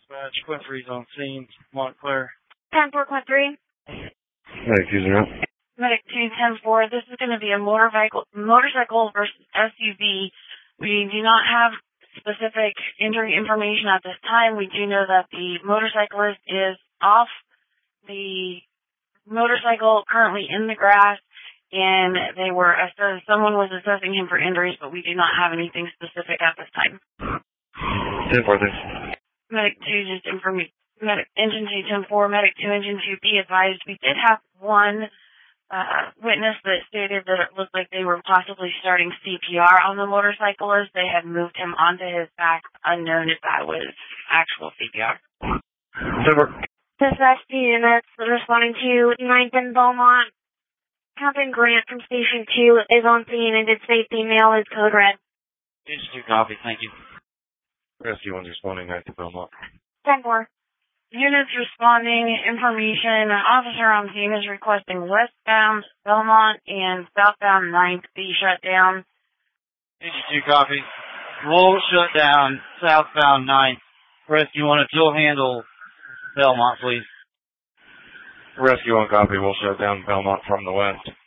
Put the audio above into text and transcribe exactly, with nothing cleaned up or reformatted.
Dispatch, Quincy's on scene, Montclair. ten four Quint three. Medic two zero. Medic two ten four. This is going to be a motorcycle, motorcycle versus S U V. We do not have specific injury information at this time. We do know that the motorcyclist is off the motorcycle, currently in the grass, and they were assess- someone was assessing him for injuries, but we do not have anything specific at this time. ten four, thanks. Medic two, just information. Medic engine two ten four, medic two engine two, be advised. We did have one uh, witness that stated that it looked like they were possibly starting C P R on the motorcyclist. They had moved him onto his back, unknown if that was actual C P R. ten four. Dispatch two units responding to ninth and Beaumont. Captain Grant from Station two is on scene and did say female is code red. Engine two copy, thank you. Rescue one's responding back to Belmont. ten four. Units responding, information, officer on scene is requesting westbound Belmont and southbound ninth be shut down. Engine two copy. We'll shut down southbound ninth. Rescue one to dual handle Belmont, please. Rescue one copy. We'll shut down Belmont from the west.